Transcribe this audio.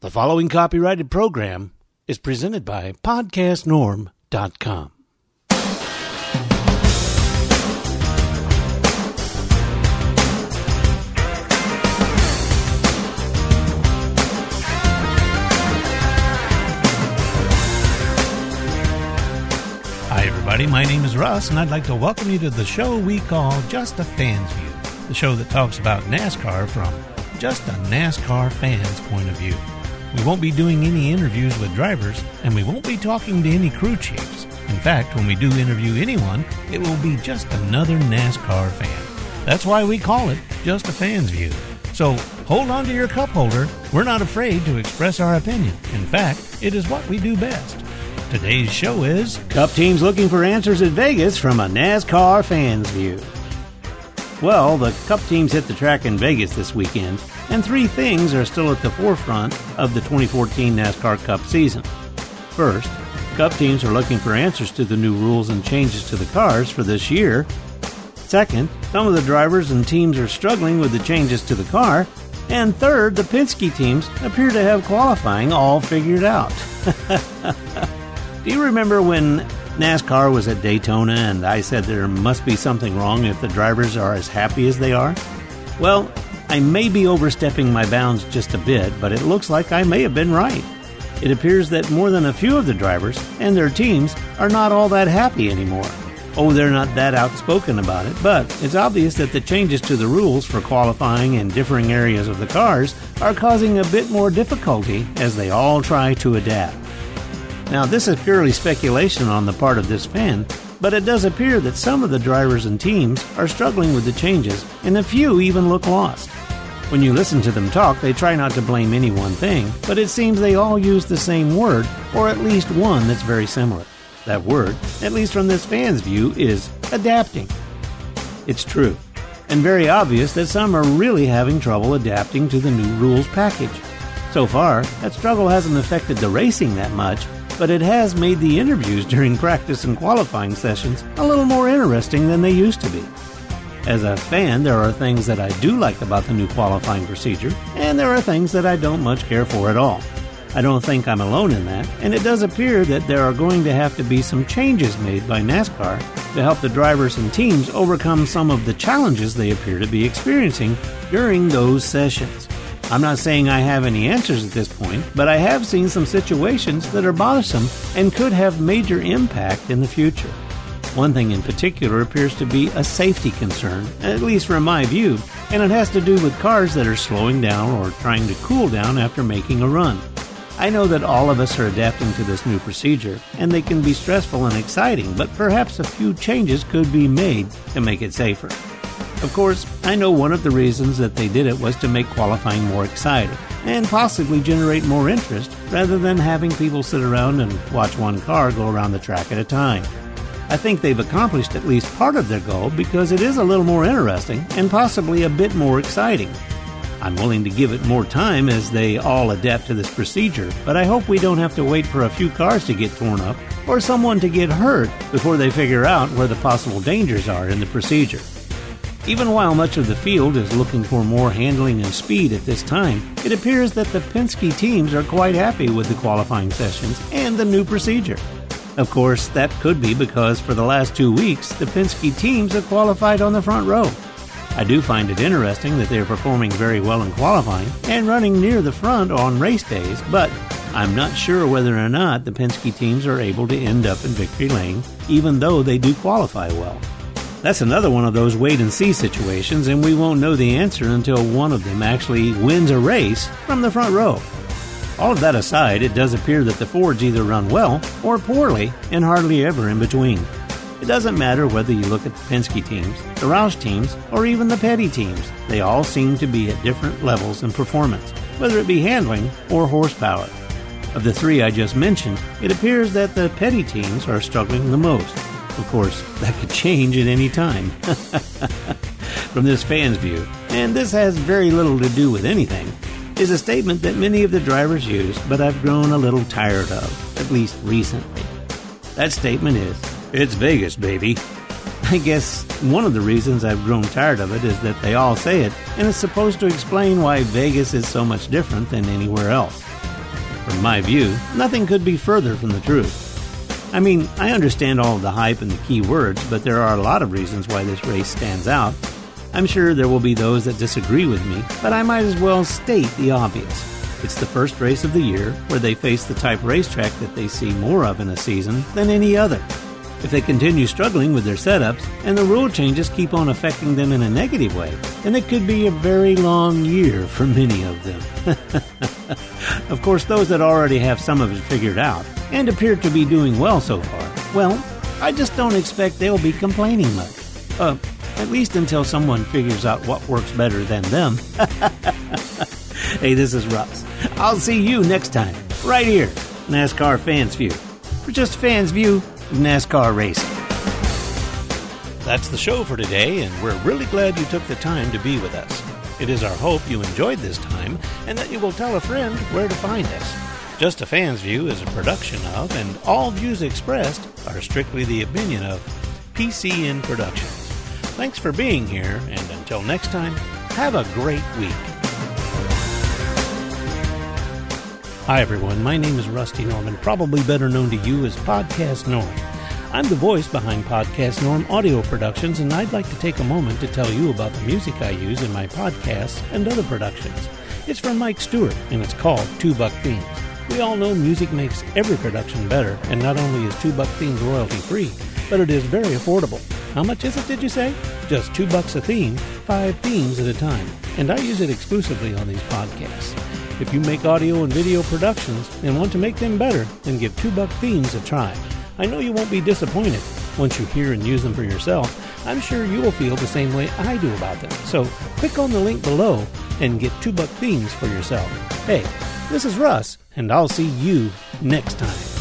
The following copyrighted program is presented by podcastnorm.com. Hi everybody, my name is Russ, and I'd like to welcome you to the show we call Just a Fan's View, the show that talks about NASCAR from just a NASCAR fan's point of view. We won't be doing any interviews with drivers, and we won't be talking to any crew chiefs. In fact, when we do interview anyone, it will be just another NASCAR fan. That's why we call it Just a Fan's View. So hold on to your cup holder. We're not afraid to express our opinion. In fact, it is what we do best. Today's show is Cup Teams Looking for Answers at Vegas from a NASCAR Fan's View. Well, the Cup teams hit the track in Vegas this weekend, and three things are still at the forefront of the 2014 NASCAR Cup season. First, Cup teams are looking for answers to the new rules and changes to the cars for this year. Second, some of the drivers and teams are struggling with the changes to the car. And third, the Penske teams appear to have qualifying all figured out. Do you remember when NASCAR was at Daytona and I said there must be something wrong if the drivers are as happy as they are? Well, I may be overstepping my bounds just a bit, but it looks like I may have been right. It appears that more than a few of the drivers and their teams are not all that happy anymore. Oh, they're not that outspoken about it, but it's obvious that the changes to the rules for qualifying in differing areas of the cars are causing a bit more difficulty as they all try to adapt. Now, this is purely speculation on the part of this fan, but it does appear that some of the drivers and teams are struggling with the changes, and a few even look lost. When you listen to them talk, they try not to blame any one thing, but it seems they all use the same word, or at least one that's very similar. That word, at least from this fan's view, is adapting. It's true, and very obvious that some are really having trouble adapting to the new rules package. So far, that struggle hasn't affected the racing that much, but it has made the interviews during practice and qualifying sessions a little more interesting than they used to be. As a fan, there are things that I do like about the new qualifying procedure, and there are things that I don't much care for at all. I don't think I'm alone in that, and it does appear that there are going to have to be some changes made by NASCAR to help the drivers and teams overcome some of the challenges they appear to be experiencing during those sessions. I'm not saying I have any answers at this point, but I have seen some situations that are bothersome and could have major impact in the future. One thing in particular appears to be a safety concern, at least from my view, and it has to do with cars that are slowing down or trying to cool down after making a run. I know that all of us are adapting to this new procedure, and they can be stressful and exciting, but perhaps a few changes could be made to make it safer. Of course, I know one of the reasons that they did it was to make qualifying more exciting and possibly generate more interest rather than having people sit around and watch one car go around the track at a time. I think they've accomplished at least part of their goal because it is a little more interesting and possibly a bit more exciting. I'm willing to give it more time as they all adapt to this procedure, but I hope we don't have to wait for a few cars to get torn up or someone to get hurt before they figure out where the possible dangers are in the procedure. Even while much of the field is looking for more handling and speed at this time, it appears that the Penske teams are quite happy with the qualifying sessions and the new procedure. Of course, that could be because for the last 2 weeks, the Penske teams have qualified on the front row. I do find it interesting that they are performing very well in qualifying and running near the front on race days, but I'm not sure whether or not the Penske teams are able to end up in victory lane, even though they do qualify well. That's another one of those wait-and-see situations, and we won't know the answer until one of them actually wins a race from the front row. All of that aside, it does appear that the Fords either run well or poorly and hardly ever in between. It doesn't matter whether you look at the Penske teams, the Roush teams, or even the Petty teams. They all seem to be at different levels in performance, whether it be handling or horsepower. Of the three I just mentioned, it appears that the Petty teams are struggling the most. Of course, that could change at any time. From this fan's view, and this has very little to do with anything, is a statement that many of the drivers use, but I've grown a little tired of, at least recently. That statement is, "It's Vegas, baby." I guess one of the reasons I've grown tired of it is that they all say it, and it's supposed to explain why Vegas is so much different than anywhere else. From my view, nothing could be further from the truth. I mean, I understand all of the hype and the key words, but there are a lot of reasons why this race stands out. I'm sure there will be those that disagree with me, but I might as well state the obvious. It's the first race of the year where they face the type racetrack that they see more of in a season than any other. If they continue struggling with their setups and the rule changes keep on affecting them in a negative way, then it could be a very long year for many of them. Of course, those that already have some of it figured out and appear to be doing well so far, well, I just don't expect they'll be complaining much. At least until someone figures out what works better than them. Hey, this is Russ. I'll see you next time, right here, NASCAR Fans View, for just Fans View of NASCAR racing. That's the show for today, and we're really glad you took the time to be with us. It is our hope you enjoyed this time and that you will tell a friend where to find us. Just a Fans View is a production of, and all views expressed are strictly the opinion of, PCN Productions. Thanks for being here, and until next time, have a great week. Hi everyone, my name is Rusty Norman, probably better known to you as Podcast Norm. I'm the voice behind Podcast Norm Audio Productions, and I'd like to take a moment to tell you about the music I use in my podcasts and other productions. It's from Mike Stewart, and it's called $2 Themes. We all know music makes every production better, and not only is $2 Themes royalty-free, but it is very affordable. How much is it, did you say? Just $2 a theme, 5 themes at a time, and I use it exclusively on these podcasts. If you make audio and video productions and want to make them better, then give $2 Themes a try. I know you won't be disappointed. Once you hear and use them for yourself, I'm sure you will feel the same way I do about them. So click on the link below and get $2 Themes for yourself. Hey, this is Russ, and I'll see you next time.